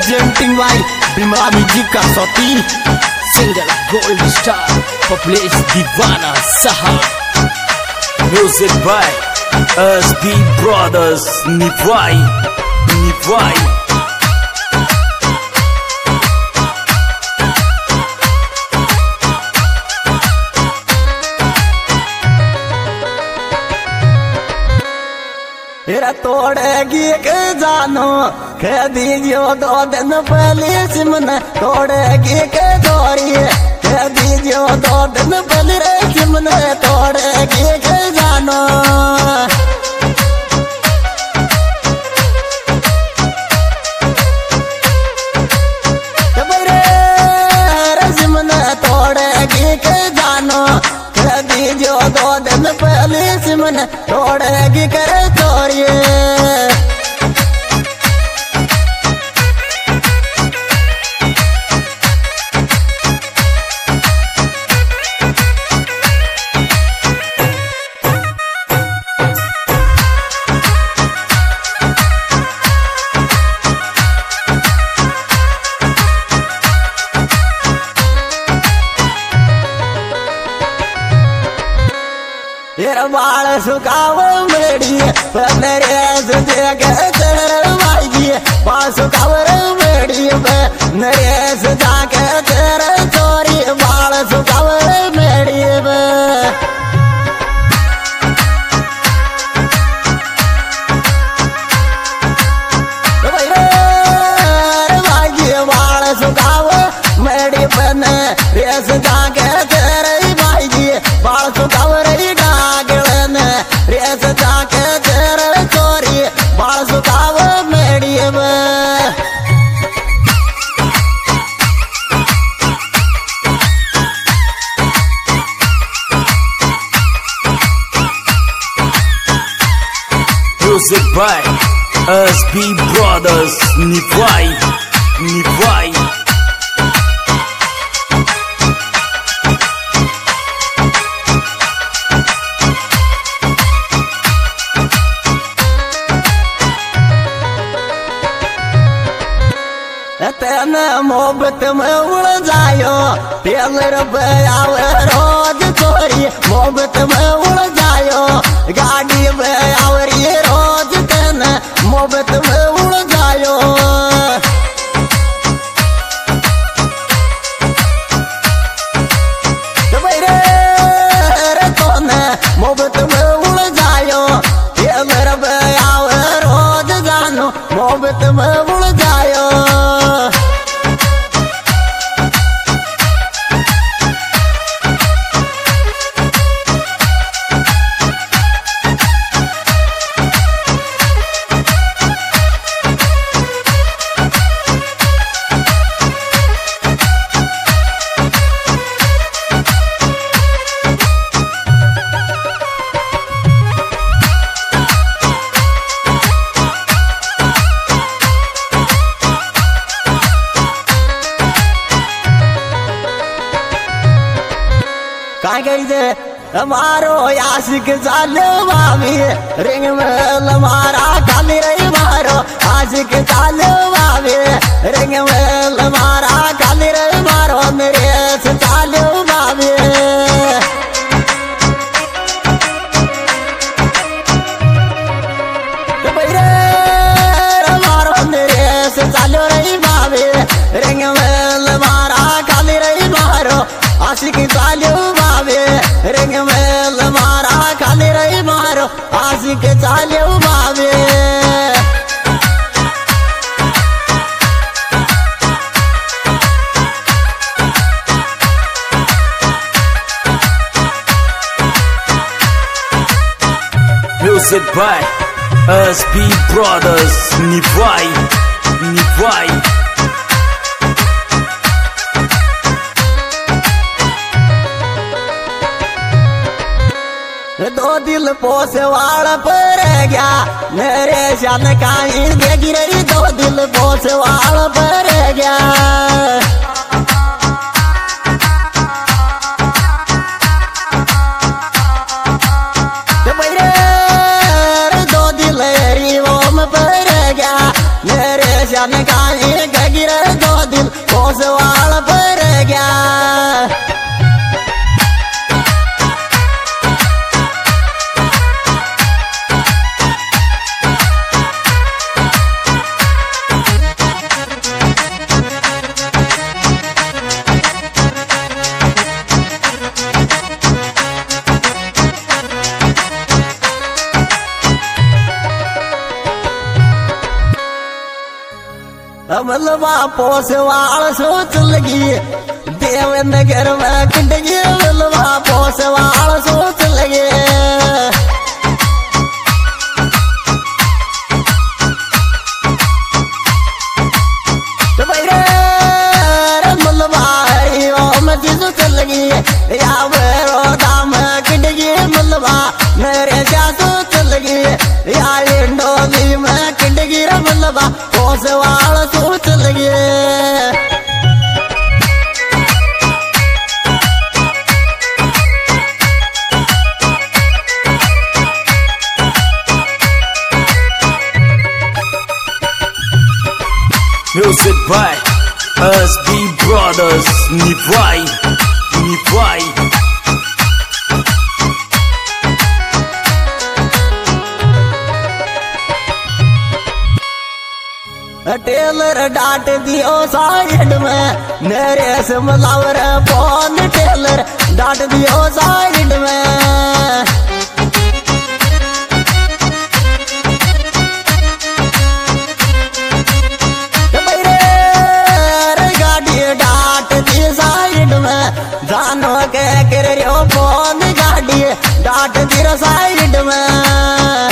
presenting by Bimla Music Kasoti, single Gold Star, Publish Divana Saha. Music by SB Brothers, Nivai. तेरा तोड़ेगी के जानो कह दीजियो 2 दिन पहले सिमन तोड़ेगी के दोरी कह दीजियो 2 दिन पहले रे सिमन तोड़ेगी के जानो सिमन तोड़ेगी के जानो कह दीजियो 2 दिन पहले सिमन तोड़ेगी के बाल सुखाव मेरी नरेश जगह भाई बाल सुखाव मेरी नरेश जाके तेरे चोरी बाल सुखाव मेरी बाल सुखाव मेरी नरेश जाके तेरे भाई बाल सुखाव Music by SB Brothers, Nivai. तेने मोहब्बत में उड़ जायो तेल रुपया रोज चोरी मोहब्बत में उड़ जायो गाड़ी में आवरी रोज तेने मोहब्बत में उड़ जायो मोहब्बत में उड़ जायो तेल रुपया रोज जानो मोहब्बत में उड़ जायो हमारो आशिक चालो बाबी रिंग में हमारा खाली रही मारो आशिक चालो बाबी रिंग में हमारा खाली रही मारो मेरे से चालो बाबी मारो मेरे से चालो रही बाबी रिंग में हमारा खाली रही मारो आशिक चालो बाबी रिंग में मारा खाली रही मारो आशिक चालो बाबे Music by SB Brothers, Nivai. 2 दिल पोसवाड़ पर गया मेरे शान कहीं देगी रही 2 दिल पोसवाड़ पर गया मेरे 2 दिल रिवोम पर गया मेरे शान कहीं मलबा पोसवाल सोच लगी देवनगर में किंडगी मलबा पोसवाल सोच लगे तो भाई रे मलबा मत सोच लगी या मेरो दाम किंडगी मलबा मेरे क्या सोच लगी या इंडोली में किंडगी मलबा पोसवाल सोच लगे Music by SB Brothers Nivai. Tailor डांट दियो साइड में मेरे से मलावर फोन टेलर डांट दियो साइड में गाड़ी डांट दी साइड में जानो के कर रहे फोन गाड़ी डांट दी साइड में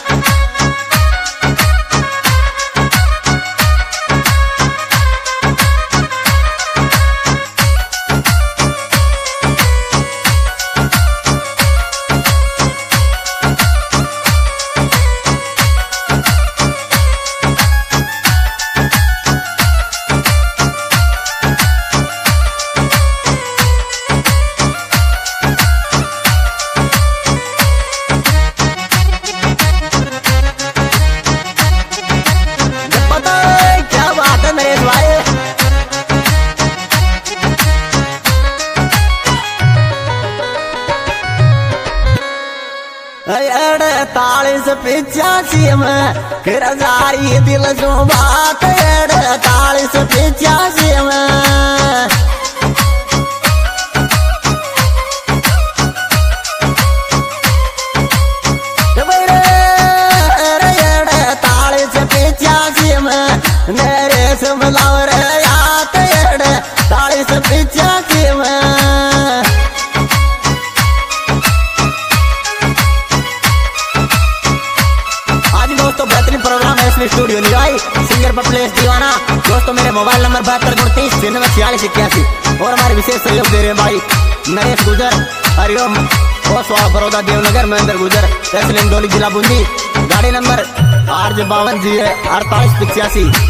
तालीस 85 में किरदारी दिल जो बात 40 85 में 40 85 में मेरे से मिलाओ रे याद 40 85 में स्टूडियो निवाई सिंगर पप्लेस दीवाना दोस्तों मेरे मोबाइल नंबर 7229 और हमारे विशेष सहयोग दे रहे हैं भाई नरेश गुजर हरिओम ओसवाड़ा बड़ौदा देवनगर महेंद्र गुजर तहसील डोली जिला बूंदी गाड़ी नंबर RJ52 4885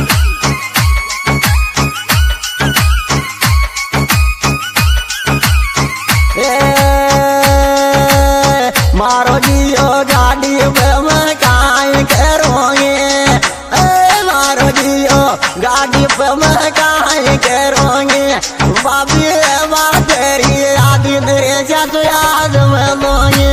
मारो जियो गाड़ी में काहे करोगे मारो जियो गाड़ी में काहे करोगे बाबी बात तेरी याद तेरे तो याद में लोगे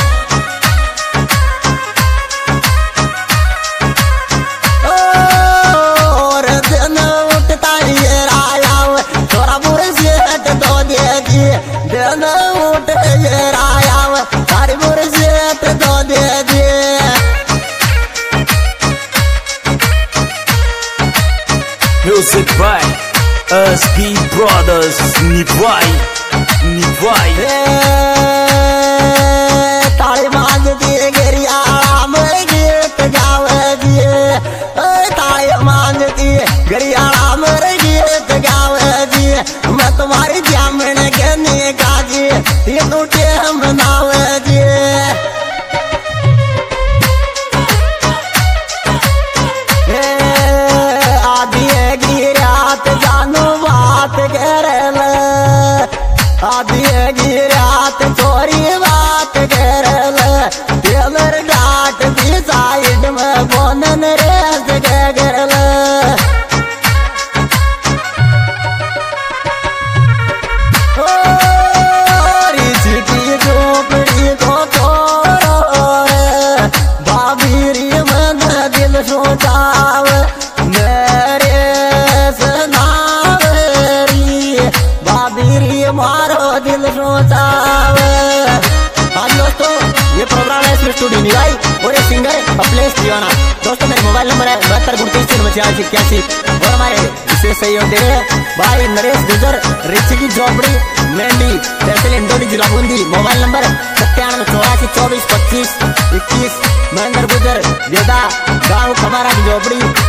और दिन उठता ये राया थोड़ा बुरे से दो देगी दिन उठ ये राया सारी बुरे से दो देगी Music by SB Brothers Nivai. ताली मांग दिए गिरिया में गीत गावे दिए ताली मांग दिए गिरिया में गीत गावे दिए मैं तुम्हारी जामन के निकाजी ये टूटे हम बनावे दिए आधी गिरात चोरी बात करल टेलर डाट दी साइड में बोनन रेस के करल सिटी झोपड़ी को तोड़ बाबीरी मन दिल सोचाव मेरे सनावरी बाबीरी मारो दिल सोचाव। हाँ दोस्तों ये प्रोग्राम है स्टूडियो निभाई और ये सिंगर कपलेश दीवाना। दोस्तों मेरा मोबाइल नंबर है 72 और हमारे विशेष सहयोग दे रहे भाई नरेश गुजर, रिची की झोपड़ी, मेंढी, तहसील इंदौरी, जिला बूंदी। Mobile number 97 84 24 25 21। महेंद्र गुजर, वेदा, गाँव खमारा की झोपड़ी।